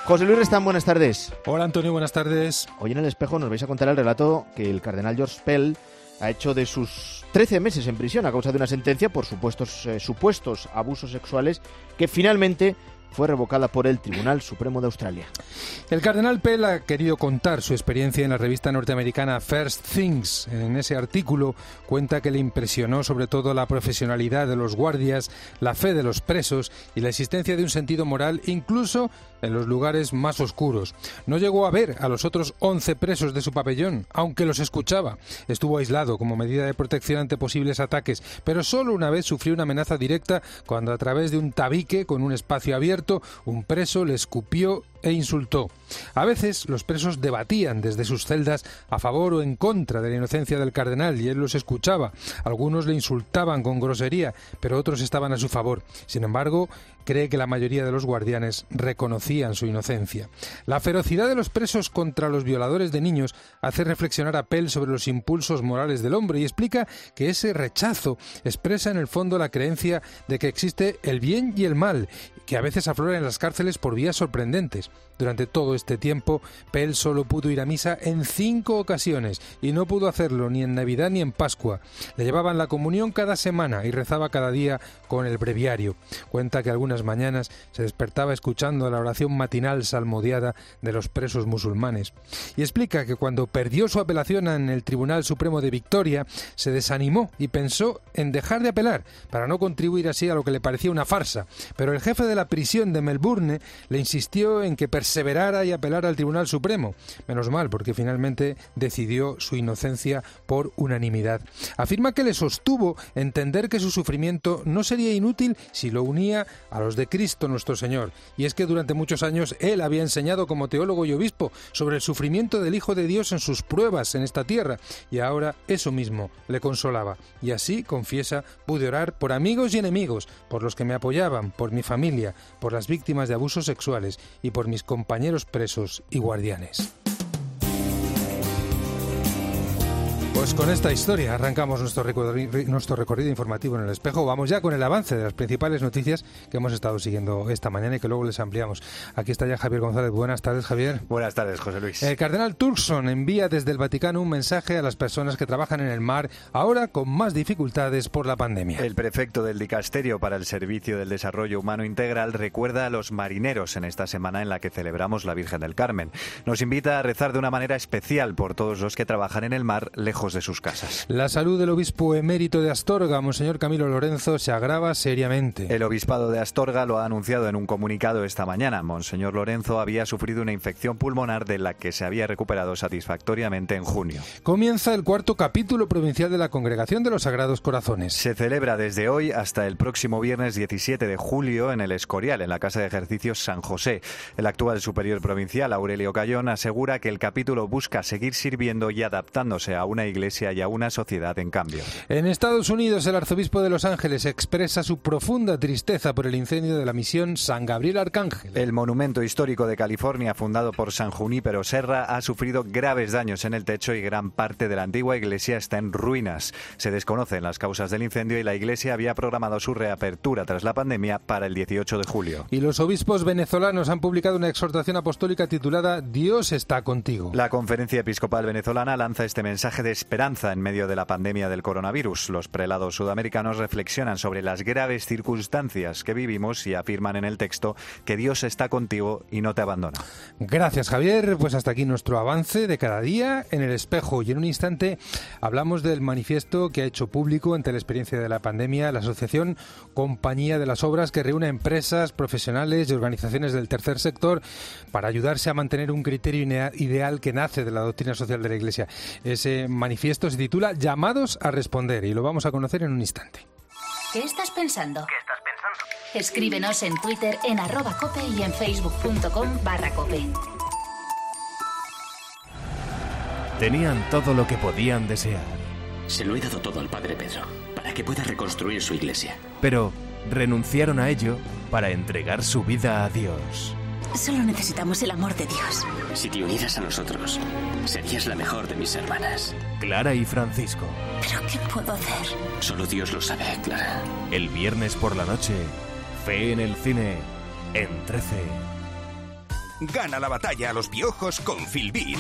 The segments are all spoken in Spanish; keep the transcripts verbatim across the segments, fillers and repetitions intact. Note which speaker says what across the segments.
Speaker 1: José Luis Restán, buenas tardes.
Speaker 2: Hola Antonio, buenas tardes.
Speaker 1: Hoy en El Espejo nos vais a contar el relato que el cardenal George Pell ha hecho de sus trece meses en prisión a causa de una sentencia por supuestos, eh, supuestos abusos sexuales que finalmente fue revocada por el Tribunal Supremo de Australia.
Speaker 2: El cardenal Pell ha querido contar su experiencia en la revista norteamericana First Things. En ese artículo cuenta que le impresionó sobre todo la profesionalidad de los guardias, la fe de los presos y la existencia de un sentido moral incluso en los lugares más oscuros. No llegó a ver a los otros once presos de su pabellón, aunque los escuchaba. Estuvo aislado como medida de protección ante posibles ataques, pero solo una vez sufrió una amenaza directa cuando a través de un tabique con un espacio abierto un preso le escupió e insultó. A veces los presos debatían desde sus celdas a favor o en contra de la inocencia del cardenal y él los escuchaba. Algunos le insultaban con grosería, pero otros estaban a su favor. Sin embargo, cree que la mayoría de los guardianes reconocían su inocencia. La ferocidad de los presos contra los violadores de niños hace reflexionar a Pell sobre los impulsos morales del hombre y explica que ese rechazo expresa en el fondo la creencia de que existe el bien y el mal, que a veces aflora en las cárceles por vías sorprendentes. Durante todo este tiempo, Pell solo pudo ir a misa en cinco ocasiones y no pudo hacerlo ni en Navidad ni en Pascua. Le llevaban la comunión cada semana y rezaba cada día con el breviario. Cuenta que algunas mañanas se despertaba escuchando la oración matinal salmodiada de los presos musulmanes. Y explica que cuando perdió su apelación en el Tribunal Supremo de Victoria, se desanimó y pensó en dejar de apelar para no contribuir así a lo que le parecía una farsa. Pero el jefe de la prisión de Melbourne le insistió en que perseverara y apelara al Tribunal Supremo. Menos mal, porque finalmente decidió su inocencia por unanimidad. Afirma que le sostuvo entender que su sufrimiento no sería inútil si lo unía a los de Cristo nuestro Señor. Y es que durante muchos años él había enseñado como teólogo y obispo sobre el sufrimiento del Hijo de Dios en sus pruebas en esta tierra, y ahora eso mismo le consolaba. Y así, confiesa, pude orar por amigos y enemigos, por los que me apoyaban, por mi familia, por las víctimas de abusos sexuales y por mis compañeros presos y guardianes. Pues con esta historia arrancamos nuestro recorrido, nuestro recorrido informativo en El Espejo. Vamos ya con el avance de las principales noticias que hemos estado siguiendo esta mañana y que luego les ampliamos. Aquí está ya Javier González. Buenas tardes, Javier.
Speaker 3: Buenas tardes, José Luis.
Speaker 2: El cardenal Turkson envía desde el Vaticano un mensaje a las personas que trabajan en el mar, ahora con más dificultades por la pandemia.
Speaker 3: El prefecto del Dicasterio para el Servicio del Desarrollo Humano Integral recuerda a los marineros en esta semana en la que celebramos la Virgen del Carmen. Nos invita a rezar de una manera especial por todos los que trabajan en el mar lejos de sus casas.
Speaker 2: La salud del obispo emérito de Astorga, Monseñor Camilo Lorenzo, se agrava seriamente.
Speaker 3: El obispado de Astorga lo ha anunciado en un comunicado esta mañana. Monseñor Lorenzo había sufrido una infección pulmonar de la que se había recuperado satisfactoriamente en junio.
Speaker 2: Comienza el cuarto capítulo provincial de la Congregación de los Sagrados Corazones.
Speaker 3: Se celebra desde hoy hasta el próximo viernes diecisiete de julio en el Escorial, en la Casa de Ejercicios San José. El actual superior provincial, Aurelio Cayón, asegura que el capítulo busca seguir sirviendo y adaptándose a una iglesia y a una sociedad en cambio.
Speaker 2: En Estados Unidos, el arzobispo de Los Ángeles expresa su profunda tristeza por el incendio de la misión San Gabriel Arcángel.
Speaker 3: El monumento histórico de California, fundado por San Junípero Serra, ha sufrido graves daños en el techo y gran parte de la antigua iglesia está en ruinas. Se desconocen las causas del incendio y la iglesia había programado su reapertura tras la pandemia para el dieciocho de julio.
Speaker 2: Y los obispos venezolanos han publicado una exhortación apostólica titulada Dios está contigo.
Speaker 3: La Conferencia Episcopal Venezolana lanza este mensaje de esperanza en medio de la pandemia del coronavirus. Los prelados sudamericanos reflexionan sobre las graves circunstancias que vivimos y afirman en el texto que Dios está contigo y no te abandona.
Speaker 2: Gracias, Javier. Pues hasta aquí nuestro avance de cada día en El Espejo. Y en un instante hablamos del manifiesto que ha hecho público ante la experiencia de la pandemia la Asociación Compañía de las Obras, que reúne a empresas, profesionales y organizaciones del tercer sector para ayudarse a mantener un criterio ideal que nace de la doctrina social de la Iglesia. Ese manifiesto se titula Llamados a responder y lo vamos a conocer en un instante.
Speaker 4: ¿Qué estás pensando?
Speaker 5: ¿Qué estás pensando?
Speaker 4: Escríbenos en Twitter en arroba cope y en facebook.com barra cope.
Speaker 6: Tenían todo lo que podían desear.
Speaker 5: Se lo he dado todo al padre Pedro, para que pueda reconstruir su iglesia.
Speaker 6: Pero renunciaron a ello para entregar su vida a Dios.
Speaker 7: Solo necesitamos el amor de Dios.
Speaker 5: Si te unieras a nosotros, serías la mejor de mis hermanas.
Speaker 6: Clara y Francisco.
Speaker 7: ¿Pero qué puedo hacer?
Speaker 5: Solo Dios lo sabe, Clara.
Speaker 6: El viernes por la noche, Fe en el cine, en trece.
Speaker 8: Gana la batalla a los piojos con Filbit.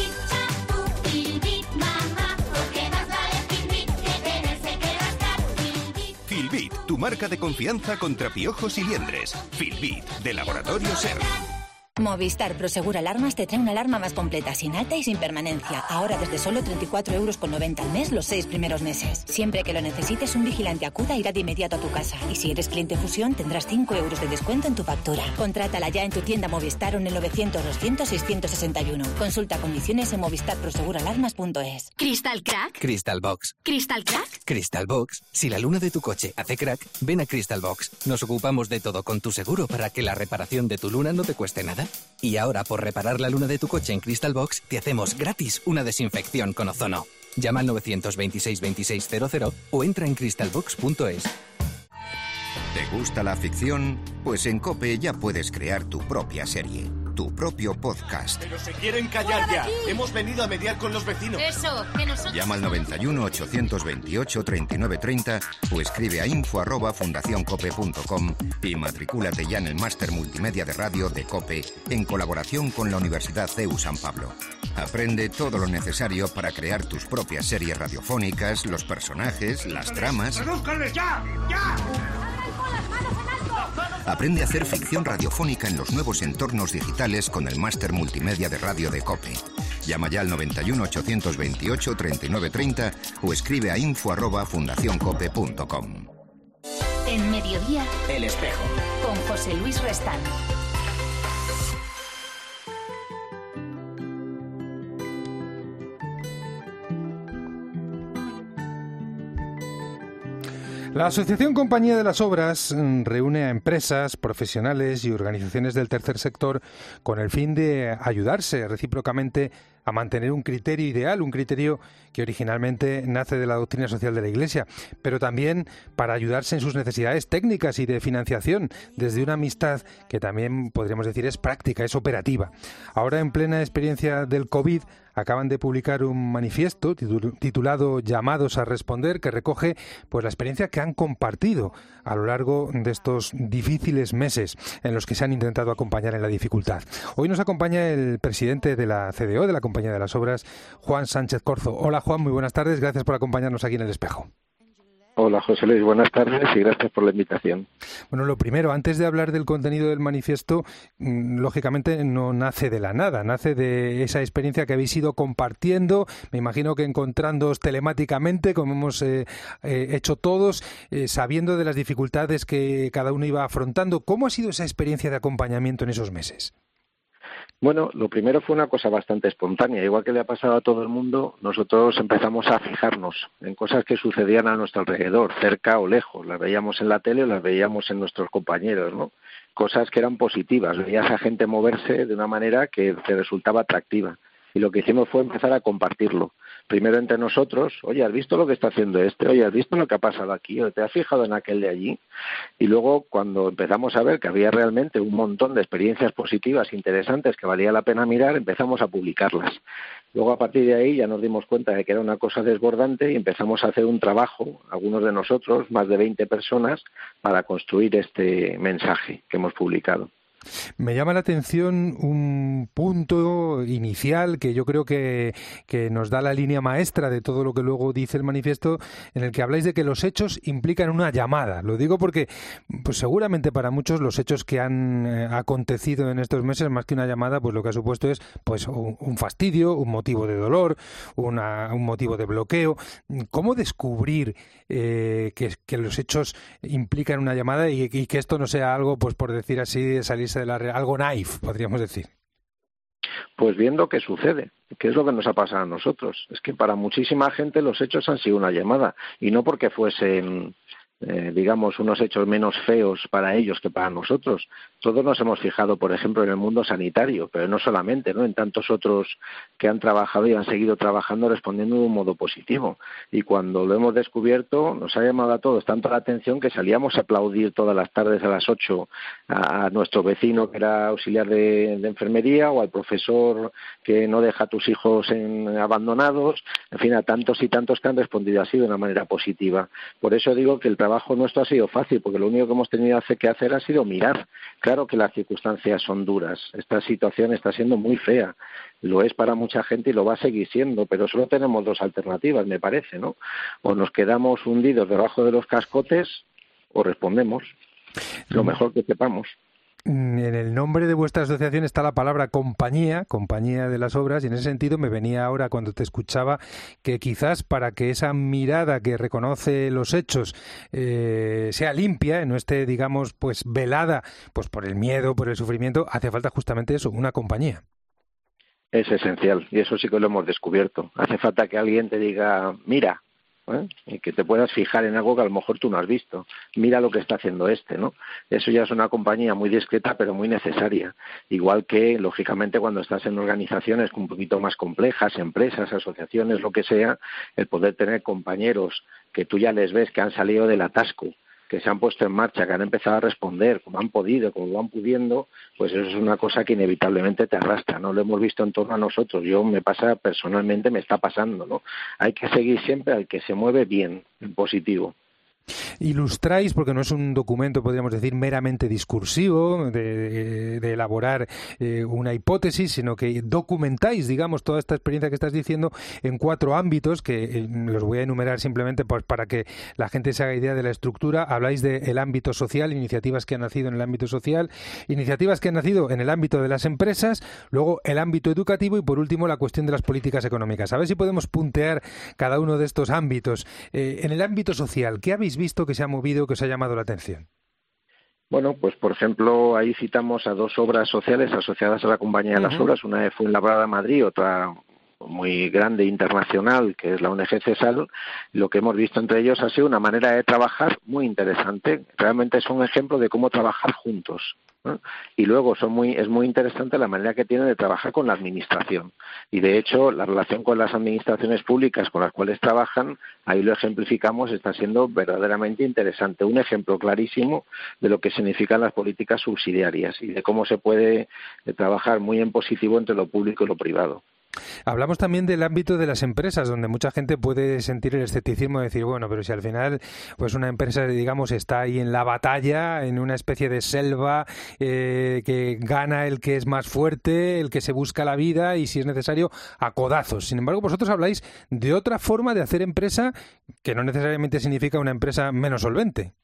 Speaker 8: Filbit, tu marca de confianza contra piojos y liendres. Filbit, de Laboratorio Ser.
Speaker 9: Movistar Prosegur Alarmas te trae una alarma más completa, sin alta y sin permanencia. Ahora desde solo treinta y cuatro euros con noventa al mes los seis primeros meses. Siempre que lo necesites, un vigilante acuda irá de inmediato a tu casa. Y si eres cliente Fusión, tendrás cinco euros de descuento en tu factura. Contrátala ya en tu tienda Movistar o en el novecientos doscientos seiscientos sesenta y uno. Consulta condiciones en movistar prosegur alarmas punto es.
Speaker 10: ¿Crystal Crack?
Speaker 11: Crystal Box.
Speaker 10: ¿Crystal Crack?
Speaker 11: Crystal Box. Si la luna de tu coche hace crack, ven a Crystal Box. Nos ocupamos de todo con tu seguro para que la reparación de tu luna no te cueste nada. Y ahora, por reparar la luna de tu coche en Crystal Box, te hacemos gratis una desinfección con ozono. Llama al novecientos veintiséis veintiséis cero cero o entra en crystal box punto es.
Speaker 12: ¿Te gusta la ficción? Pues en COPE ya puedes crear tu propia serie, tu propio podcast.
Speaker 13: Pero se quieren callar ya. Hemos venido a mediar con los vecinos.
Speaker 4: Eso, que nosotros...
Speaker 12: Llama al noventa y uno, ochocientos veintiocho, treinta y nueve treinta o escribe a info arroba fundacioncope punto com y matricúlate ya en el máster multimedia de radio de COPE en colaboración con la Universidad C E U San Pablo. Aprende todo lo necesario para crear tus propias series radiofónicas, los personajes, las tramas...
Speaker 13: ¡Redúzcanles ya! ¡Ya!
Speaker 12: Aprende a hacer ficción radiofónica en los nuevos entornos digitales con el máster multimedia de radio de COPE. Llama ya al noventa y uno, ochocientos veintiocho, treinta y nueve treinta o escribe a info arroba fundacioncope punto com.
Speaker 4: En Mediodía,
Speaker 5: El Espejo.
Speaker 4: con José Luis Restán.
Speaker 2: La Asociación Compañía de las Obras reúne a empresas, profesionales y organizaciones del tercer sector con el fin de ayudarse recíprocamente a mantener un criterio ideal, un criterio que originalmente nace de la doctrina social de la Iglesia, pero también para ayudarse en sus necesidades técnicas y de financiación, desde una amistad que también podríamos decir es práctica, es operativa. Ahora, en plena experiencia del COVID, acaban de publicar un manifiesto titulado Llamados a Responder, que recoge pues la experiencia que han compartido a lo largo de estos difíciles meses en los que se han intentado acompañar en la dificultad. Hoy nos acompaña el presidente de la C D O, de la Compañía de las Obras, Juan Sánchez Corzo. Hola Juan, muy buenas tardes, gracias por acompañarnos aquí en El Espejo.
Speaker 14: Hola José Luis, buenas tardes y gracias por la invitación.
Speaker 2: Bueno, lo primero, antes de hablar del contenido del manifiesto, lógicamente no nace de la nada, nace de esa experiencia que habéis ido compartiendo, me imagino que encontrándoos telemáticamente, como hemos eh, eh, hecho todos, eh, sabiendo de las dificultades que cada uno iba afrontando. ¿Cómo ha sido esa experiencia de acompañamiento en esos meses?
Speaker 14: Bueno, lo primero fue una cosa bastante espontánea. Igual que le ha pasado a todo el mundo, nosotros empezamos a fijarnos en cosas que sucedían a nuestro alrededor, cerca o lejos. Las veíamos en la tele o las veíamos en nuestros compañeros, ¿no? Cosas que eran positivas. Veías a gente moverse de una manera que te resultaba atractiva. Y lo que hicimos fue empezar a compartirlo. Primero entre nosotros, oye, ¿has visto lo que está haciendo este? Oye, ¿has visto lo que ha pasado aquí? ¿O te has fijado en aquel de allí? Y luego, cuando empezamos a ver que había realmente un montón de experiencias positivas, interesantes, que valía la pena mirar, empezamos a publicarlas. Luego, a partir de ahí, ya nos dimos cuenta de que era una cosa desbordante y empezamos a hacer un trabajo, algunos de nosotros, más de veinte personas, para construir este mensaje que hemos publicado.
Speaker 2: Me llama la atención un punto inicial que yo creo que, que nos da la línea maestra de todo lo que luego dice el manifiesto, en el que habláis de que los hechos implican una llamada. Lo digo porque pues seguramente para muchos los hechos que han eh, acontecido en estos meses, más que una llamada, pues lo que ha supuesto es pues un, un fastidio, un motivo de dolor, una, un motivo de bloqueo. ¿Cómo descubrir eh, que, que los hechos implican una llamada y, y que esto no sea algo, pues por decir así, de salirse de la realidad, algo naif, podríamos decir?
Speaker 14: Pues viendo qué sucede, qué es lo que nos ha pasado a nosotros. Es que para muchísima gente los hechos han sido una llamada, y no porque fuesen, eh, digamos, unos hechos menos feos para ellos que para nosotros. Todos nos hemos fijado, por ejemplo, en el mundo sanitario, pero no solamente, ¿no? En tantos otros que han trabajado y han seguido trabajando respondiendo de un modo positivo. Y cuando lo hemos descubierto, nos ha llamado a todos tanto la atención que salíamos a aplaudir todas las tardes a las ocho a, a nuestro vecino que era auxiliar de, de enfermería, o al profesor que no deja a tus hijos en, abandonados, en fin, a tantos y tantos que han respondido así de una manera positiva. Por eso digo que el trabajo trabajo nuestro ha sido fácil, porque lo único que hemos tenido que hacer ha sido mirar. Claro que las circunstancias son duras, esta situación está siendo muy fea, lo es para mucha gente y lo va a seguir siendo, pero solo tenemos dos alternativas, me parece, ¿no? O nos quedamos hundidos debajo de los cascotes o respondemos lo mejor que sepamos.
Speaker 2: En el nombre de vuestra asociación está la palabra compañía, compañía de las obras, y en ese sentido me venía ahora cuando te escuchaba que quizás para que esa mirada que reconoce los hechos eh, sea limpia, no esté, digamos, pues velada pues por el miedo, por el sufrimiento, hace falta justamente eso, una compañía.
Speaker 14: Es esencial, y eso sí que lo hemos descubierto. Hace falta que alguien te diga, mira, ¿eh? Y que te puedas fijar en algo que a lo mejor tú no has visto. Mira lo que está haciendo este, ¿no? Eso ya es una compañía muy discreta, pero muy necesaria. Igual que, lógicamente, cuando estás en organizaciones un poquito más complejas, empresas, asociaciones, lo que sea, el poder tener compañeros que tú ya les ves que han salido del atasco, que se han puesto en marcha, que han empezado a responder como han podido, como van pudiendo, pues eso es una cosa que inevitablemente te arrastra, ¿no? Lo hemos visto en torno a nosotros. Yo me pasa, personalmente me está pasando, ¿no? Hay que seguir siempre al que se mueve bien, en positivo.
Speaker 2: Ilustráis, porque no es un documento, podríamos decir, meramente discursivo, de, de elaborar eh, una hipótesis, sino que documentáis, digamos, toda esta experiencia que estás diciendo en cuatro ámbitos, que eh, los voy a enumerar simplemente pues, para que la gente se haga idea de la estructura. Habláis del ámbito social, iniciativas que han nacido en el ámbito social, iniciativas que han nacido en el ámbito de las empresas, luego el ámbito educativo y, por último, la cuestión de las políticas económicas. A ver si podemos puntear cada uno de estos ámbitos. Eh, en el ámbito social, ¿qué habéis visto que se ha movido, que os ha llamado la atención?
Speaker 14: Bueno, pues por ejemplo, ahí citamos a dos obras sociales asociadas a la Compañía de las uh-huh. Obras, una de Fuenlabrada, Madrid, otra muy grande internacional, que es la O N G CESAL. Lo que hemos visto entre ellos ha sido una manera de trabajar muy interesante. Realmente es un ejemplo de cómo trabajar juntos, ¿no? Y luego son muy, es muy interesante la manera que tienen de trabajar con la administración. Y de hecho, la relación con las administraciones públicas con las cuales trabajan, ahí lo ejemplificamos, está siendo verdaderamente interesante. Un ejemplo clarísimo de lo que significan las políticas subsidiarias y de cómo se puede trabajar muy en positivo entre lo público y lo privado.
Speaker 2: Hablamos también del ámbito de las empresas, donde mucha gente puede sentir el escepticismo de decir, bueno, pero si al final pues una empresa, digamos, está ahí en la batalla, en una especie de selva, eh, que gana el que es más fuerte, el que se busca la vida y, si es necesario, a codazos. Sin embargo, vosotros habláis de otra forma de hacer empresa que no necesariamente significa una empresa menos solvente.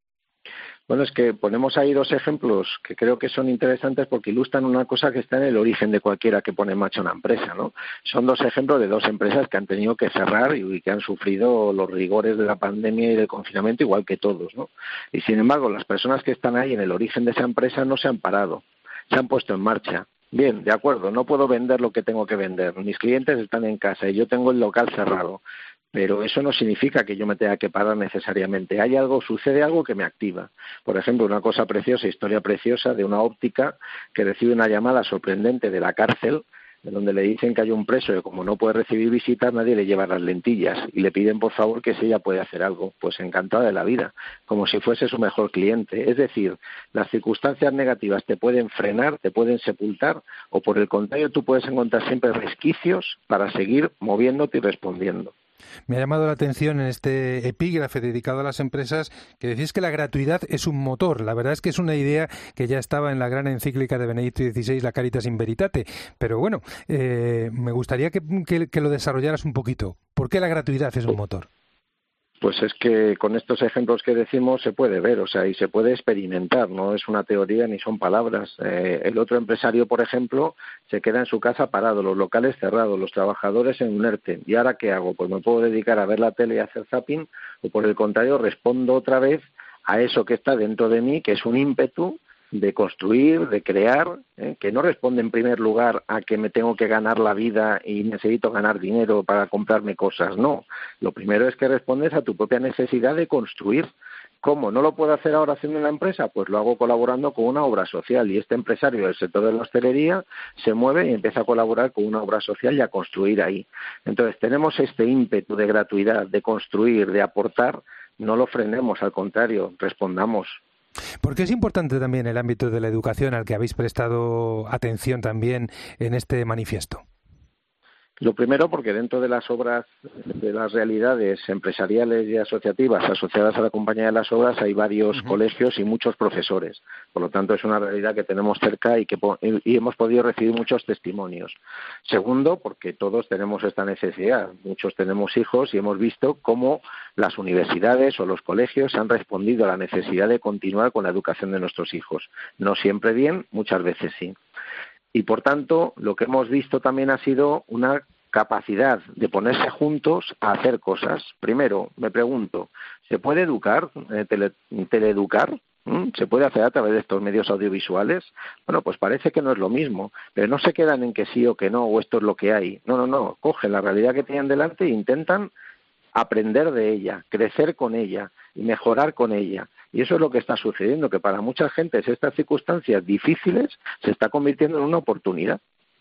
Speaker 14: Bueno, es que ponemos ahí dos ejemplos que creo que son interesantes porque ilustran una cosa que está en el origen de cualquiera que pone en marcha una empresa, ¿no? Son dos ejemplos de dos empresas que han tenido que cerrar y que han sufrido los rigores de la pandemia y del confinamiento igual que todos, ¿no? Y sin embargo, las personas que están ahí en el origen de esa empresa no se han parado, se han puesto en marcha. Bien, de acuerdo, no puedo vender lo que tengo que vender, mis clientes están en casa y yo tengo el local cerrado. Pero eso no significa que yo me tenga que parar necesariamente. Hay algo, sucede algo que me activa. Por ejemplo, una cosa preciosa, historia preciosa de una óptica que recibe una llamada sorprendente de la cárcel, en donde le dicen que hay un preso que como no puede recibir visitas, nadie le lleva las lentillas y le piden por favor que si ella puede hacer algo. Pues encantada de la vida, como si fuese su mejor cliente. Es decir, las circunstancias negativas te pueden frenar, te pueden sepultar, o por el contrario tú puedes encontrar siempre resquicios para seguir moviéndote y respondiendo.
Speaker 2: Me ha llamado la atención en este epígrafe dedicado a las empresas que decís que la gratuidad es un motor. La verdad es que es una idea que ya estaba en la gran encíclica de Benedicto dieciséis, la Caritas in Veritate. Pero bueno, eh, me gustaría que, que, que lo desarrollaras un poquito. ¿Por qué la gratuidad es un motor?
Speaker 14: Pues es que con estos ejemplos que decimos se puede ver, o sea, y se puede experimentar, no es una teoría ni son palabras. Eh, el otro empresario, por ejemplo, se queda en su casa parado, los locales cerrados, los trabajadores en un ERTE. ¿Y ahora qué hago? Pues me puedo dedicar a ver la tele y a hacer zapping, o por el contrario, respondo otra vez a eso que está dentro de mí, que es un ímpetu de construir, de crear, ¿eh? que no responde en primer lugar a que me tengo que ganar la vida y necesito ganar dinero para comprarme cosas, no. Lo primero es que respondes a tu propia necesidad de construir. ¿Cómo? ¿No lo puedo hacer ahora haciendo una empresa? Pues lo hago colaborando con una obra social, y este empresario del sector de la hostelería se mueve y empieza a colaborar con una obra social y a construir ahí. Entonces tenemos este ímpetu de gratuidad, de construir, de aportar, no lo frenemos, al contrario, respondamos.
Speaker 2: Porque es importante también el ámbito de la educación al que habéis prestado atención también en este manifiesto.
Speaker 14: Lo primero, porque dentro de las obras, de las realidades empresariales y asociativas asociadas a la Compañía de las Obras, hay varios uh-huh. colegios y muchos profesores. Por lo tanto, es una realidad que tenemos cerca y que y hemos podido recibir muchos testimonios. Segundo, porque todos tenemos esta necesidad. Muchos tenemos hijos y hemos visto cómo las universidades o los colegios han respondido a la necesidad de continuar con la educación de nuestros hijos. No siempre bien, muchas veces sí. Y, por tanto, lo que hemos visto también ha sido una capacidad de ponerse juntos a hacer cosas. Primero, me pregunto, ¿se puede educar, eh, tele, teleeducar? ¿Mm? ¿Se puede hacer a través de estos medios audiovisuales? Bueno, pues parece que no es lo mismo, pero no se quedan en que sí o que no, o esto es lo que hay. No, no, no, cogen la realidad que tienen delante e intentan aprender de ella, crecer con ella y mejorar con ella. Y eso es lo que está sucediendo, que para mucha gente estas circunstancias difíciles se está convirtiendo en una oportunidad.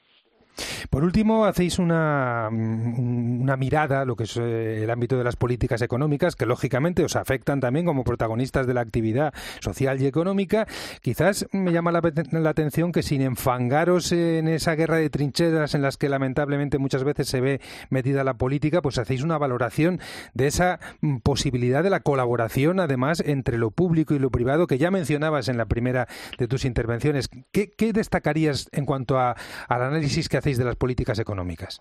Speaker 2: Por último, hacéis una, una mirada a lo que es el ámbito de las políticas económicas, que lógicamente os afectan también como protagonistas de la actividad social y económica. Quizás me llama la, la atención que sin enfangaros en esa guerra de trincheras en las que lamentablemente muchas veces se ve metida la política, pues hacéis una valoración de esa posibilidad de la colaboración, además, entre lo público y lo privado, que ya mencionabas en la primera de tus intervenciones. ¿Qué, qué destacarías en cuanto a, al análisis que hacéis de las políticas económicas?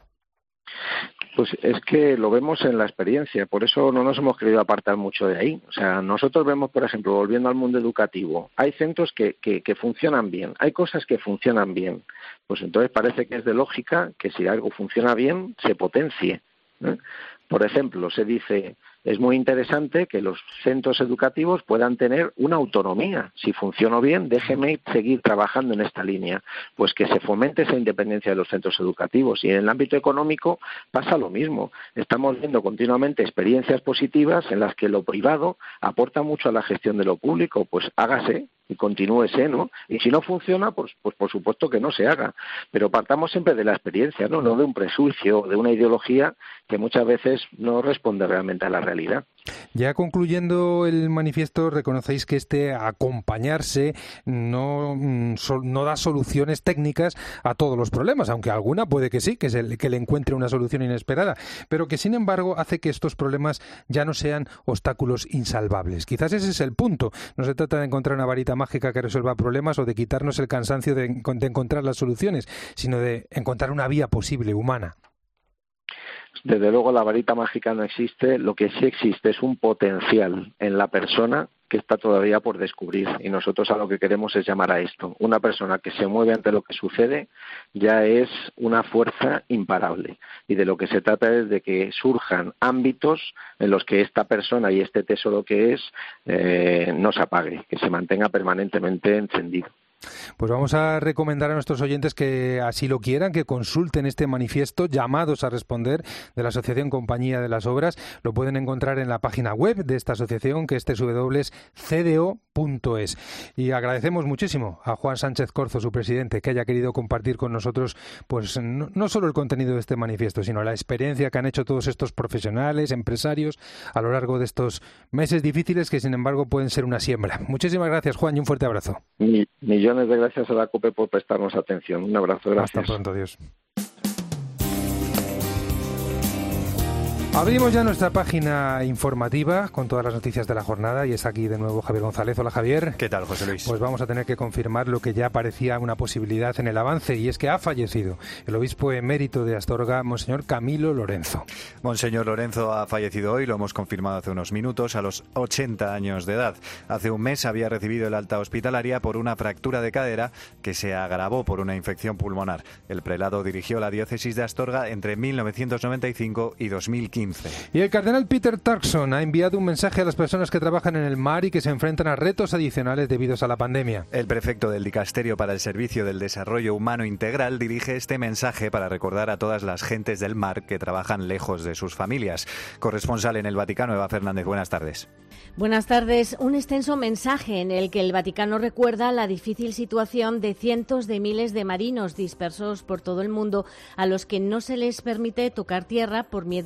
Speaker 14: Pues es que lo vemos en la experiencia, por eso no nos hemos querido apartar mucho de ahí. O sea, nosotros vemos, por ejemplo, volviendo al mundo educativo, hay centros que, que, que funcionan bien, hay cosas que funcionan bien. Pues entonces parece que es de lógica que si algo funciona bien, se potencie, ¿eh? Por ejemplo, se dice, es muy interesante que los centros educativos puedan tener una autonomía. Si funcionó bien, déjeme seguir trabajando en esta línea. Pues que se fomente esa independencia de los centros educativos. Y en el ámbito económico pasa lo mismo. Estamos viendo continuamente experiencias positivas en las que lo privado aporta mucho a la gestión de lo público. Pues hágase y continúese, ¿no? Y si no funciona, pues, pues por supuesto que no se haga. Pero partamos siempre de la experiencia, ¿no? No de un prejuicio, de una ideología que muchas veces no responde realmente a la realidad.
Speaker 2: Ya concluyendo el manifiesto, reconocéis que este acompañarse no, no da soluciones técnicas a todos los problemas, aunque alguna puede que sí, que, se, que le encuentre una solución inesperada, pero que sin embargo hace que estos problemas ya no sean obstáculos insalvables. Quizás ese es el punto. No se trata de encontrar una varita mágica que resuelva problemas o de quitarnos el cansancio de, de encontrar las soluciones, sino de encontrar una vía posible, humana.
Speaker 14: Desde luego la varita mágica no existe, lo que sí existe es un potencial en la persona que está todavía por descubrir y nosotros a lo que queremos es llamar a esto. Una persona que se mueve ante lo que sucede ya es una fuerza imparable y de lo que se trata es de que surjan ámbitos en los que esta persona y este tesoro que es eh, no se apague, que se mantenga permanentemente encendido.
Speaker 2: Pues vamos a recomendar a nuestros oyentes que así lo quieran, que consulten este manifiesto, llamados a responder, de la Asociación Compañía de las Obras. Lo pueden encontrar en la página web de esta asociación, que es doble u doble u doble u punto c d o punto es. Y agradecemos muchísimo a Juan Sánchez Corzo, su presidente, que haya querido compartir con nosotros pues no, no solo el contenido de este manifiesto, sino la experiencia que han hecho todos estos profesionales, empresarios, a lo largo de estos meses difíciles que, sin embargo, pueden ser una siembra. Muchísimas gracias, Juan, y un fuerte abrazo.
Speaker 14: Mi, millones de gracias a la COPE por prestarnos atención. Un abrazo, gracias.
Speaker 2: Hasta pronto, adiós. Abrimos ya nuestra página informativa con todas las noticias de la jornada y es aquí de nuevo Javier González. Hola, Javier.
Speaker 3: ¿Qué tal, José Luis?
Speaker 2: Pues vamos a tener que confirmar lo que ya parecía una posibilidad en el avance, y es que ha fallecido el obispo emérito de Astorga, Monseñor Camilo Lorenzo.
Speaker 3: Monseñor Lorenzo ha fallecido hoy, lo hemos confirmado hace unos minutos, a los ochenta años de edad. Hace un mes había recibido el alta hospitalaria por una fractura de cadera que se agravó por una infección pulmonar. El prelado dirigió la diócesis de Astorga entre mil novecientos noventa y cinco y dos mil quince.
Speaker 2: Y el cardenal Peter Turkson ha enviado un mensaje a las personas que trabajan en el mar y que se enfrentan a retos adicionales debidos a la pandemia.
Speaker 3: El prefecto del Dicasterio para el Servicio del Desarrollo Humano Integral dirige este mensaje para recordar a todas las gentes del mar que trabajan lejos de sus familias. Corresponsal en el Vaticano, Eva Fernández, buenas tardes.
Speaker 10: Buenas tardes. Un extenso mensaje en el que el Vaticano recuerda la difícil situación de cientos de miles de marinos dispersos por todo el mundo a los que no se les permite tocar tierra por miedo al contagio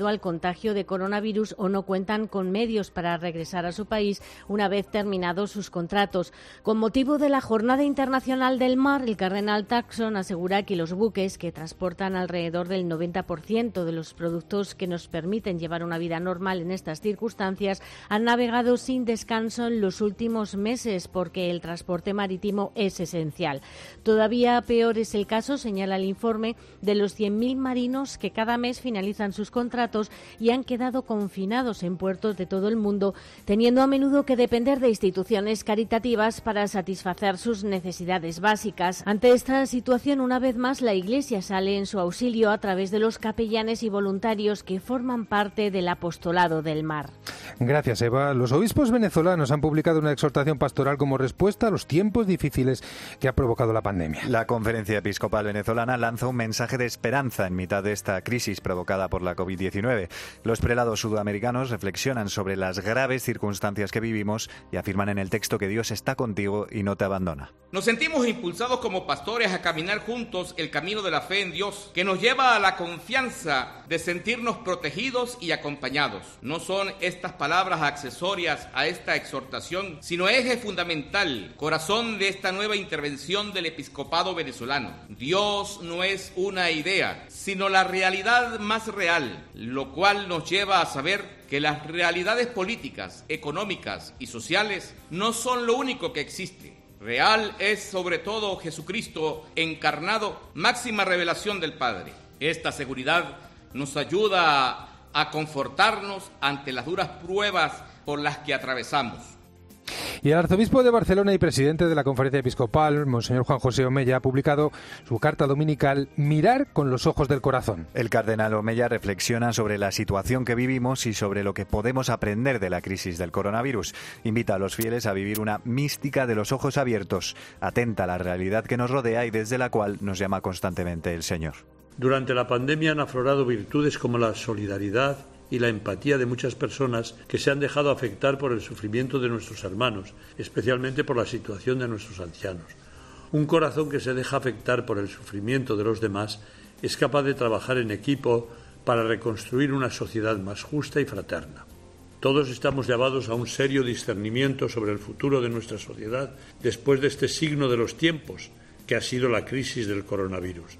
Speaker 10: contagio de coronavirus o no cuentan con medios para regresar a su país una vez terminados sus contratos. Con motivo de la Jornada Internacional del Mar, el cardenal Turkson asegura que los buques, que transportan alrededor del noventa por ciento de los productos que nos permiten llevar una vida normal en estas circunstancias, han navegado sin descanso en los últimos meses porque el transporte marítimo es esencial. Todavía peor es el caso, señala el informe, de los cien mil marinos que cada mes finalizan sus contratos y han quedado confinados en puertos de todo el mundo, teniendo a menudo que depender de instituciones caritativas para satisfacer sus necesidades básicas. Ante esta situación, una vez más, la Iglesia sale en su auxilio a través de los capellanes y voluntarios que forman parte del apostolado del mar.
Speaker 2: Gracias, Eva. Los obispos venezolanos han publicado una exhortación pastoral como respuesta a los tiempos difíciles que ha provocado la pandemia.
Speaker 3: La Conferencia Episcopal Venezolana lanza un mensaje de esperanza en mitad de esta crisis provocada por la covid diecinueve. Los prelados sudamericanos reflexionan sobre las graves circunstancias que vivimos y afirman en el texto que Dios está contigo y no te abandona.
Speaker 15: Nos sentimos impulsados como pastores a caminar juntos el camino de la fe en Dios, que nos lleva a la confianza de sentirnos protegidos y acompañados. No son estas palabras accesorias a esta exhortación, sino eje fundamental, corazón de esta nueva intervención del episcopado venezolano. Dios no es una idea, sino la realidad más real, lo cual nos lleva a saber que las realidades políticas, económicas y sociales no son lo único que existe. Real es sobre todo Jesucristo encarnado, máxima revelación del Padre. Esta seguridad nos ayuda a, a confortarnos ante las duras pruebas por las que atravesamos.
Speaker 2: Y el arzobispo de Barcelona y presidente de la Conferencia Episcopal, Monseñor Juan José Omella, ha publicado su carta dominical Mirar con los ojos del corazón.
Speaker 3: El cardenal Omella reflexiona sobre la situación que vivimos y sobre lo que podemos aprender de la crisis del coronavirus. Invita a los fieles a vivir una mística de los ojos abiertos, atenta a la realidad que nos rodea y desde la cual nos llama constantemente el Señor.
Speaker 16: Durante la pandemia han aflorado virtudes como la solidaridad y la empatía de muchas personas que se han dejado afectar por el sufrimiento de nuestros hermanos, especialmente por la situación de nuestros ancianos. Un corazón que se deja afectar por el sufrimiento de los demás es capaz de trabajar en equipo para reconstruir una sociedad más justa y fraterna. Todos estamos llamados a un serio discernimiento sobre el futuro de nuestra sociedad después de este signo de los tiempos, que ha sido la crisis del coronavirus.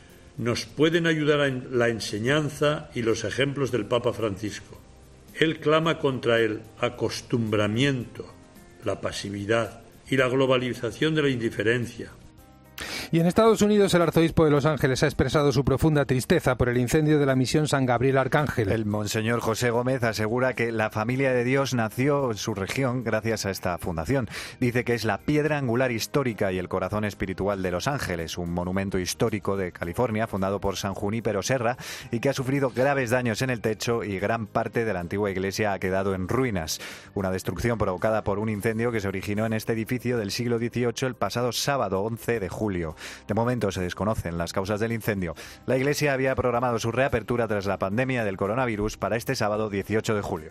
Speaker 16: Nos pueden ayudar la enseñanza y los ejemplos del Papa Francisco. Él clama contra el acostumbramiento, la pasividad y la globalización de la indiferencia.
Speaker 2: Y en Estados Unidos el arzobispo de Los Ángeles ha expresado su profunda tristeza por el incendio de la misión San Gabriel Arcángel.
Speaker 3: El monseñor José Gómez asegura que la familia de Dios nació en su región gracias a esta fundación. Dice que es la piedra angular histórica y el corazón espiritual de Los Ángeles, un monumento histórico de California fundado por San Junípero Serra y que ha sufrido graves daños en el techo y gran parte de la antigua iglesia ha quedado en ruinas. Una destrucción provocada por un incendio que se originó en este edificio del siglo dieciocho el pasado sábado once de julio. De momento se desconocen las causas del incendio. La Iglesia había programado su reapertura tras la pandemia del coronavirus para este sábado dieciocho de julio.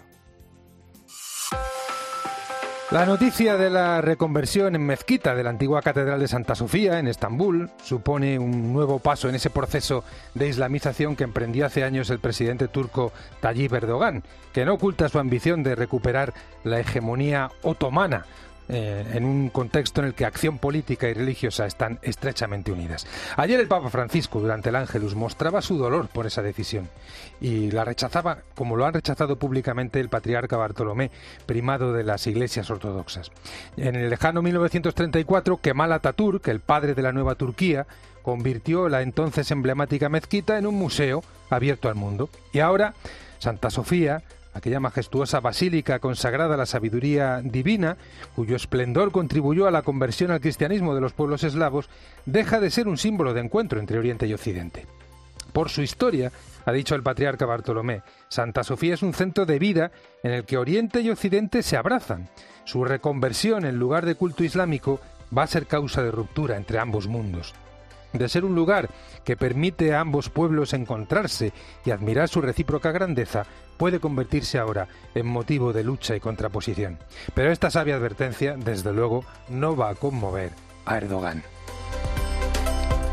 Speaker 2: La noticia de la reconversión en mezquita de la antigua Catedral de Santa Sofía, en Estambul, supone un nuevo paso en ese proceso de islamización que emprendió hace años el presidente turco Tayyip Erdogan, que no oculta su ambición de recuperar la hegemonía otomana, Eh, en un contexto en el que acción política y religiosa están estrechamente unidas. Ayer el Papa Francisco, durante el Ángelus, mostraba su dolor por esa decisión y la rechazaba, como lo han rechazado públicamente el patriarca Bartolomé, primado de las iglesias ortodoxas. En el lejano mil novecientos treinta y cuatro, Kemal Atatürk, el padre de la nueva Turquía, convirtió la entonces emblemática mezquita en un museo abierto al mundo. Y ahora, Santa Sofía, aquella majestuosa basílica consagrada a la sabiduría divina, cuyo esplendor contribuyó a la conversión al cristianismo de los pueblos eslavos, deja de ser un símbolo de encuentro entre Oriente y Occidente. Por su historia, ha dicho el patriarca Bartolomé, Santa Sofía es un centro de vida en el que Oriente y Occidente se abrazan. Su reconversión en lugar de culto islámico va a ser causa de ruptura entre ambos mundos. De ser un lugar que permite a ambos pueblos encontrarse y admirar su recíproca grandeza, puede convertirse ahora en motivo de lucha y contraposición. Pero esta sabia advertencia, desde luego, no va a conmover a Erdogan.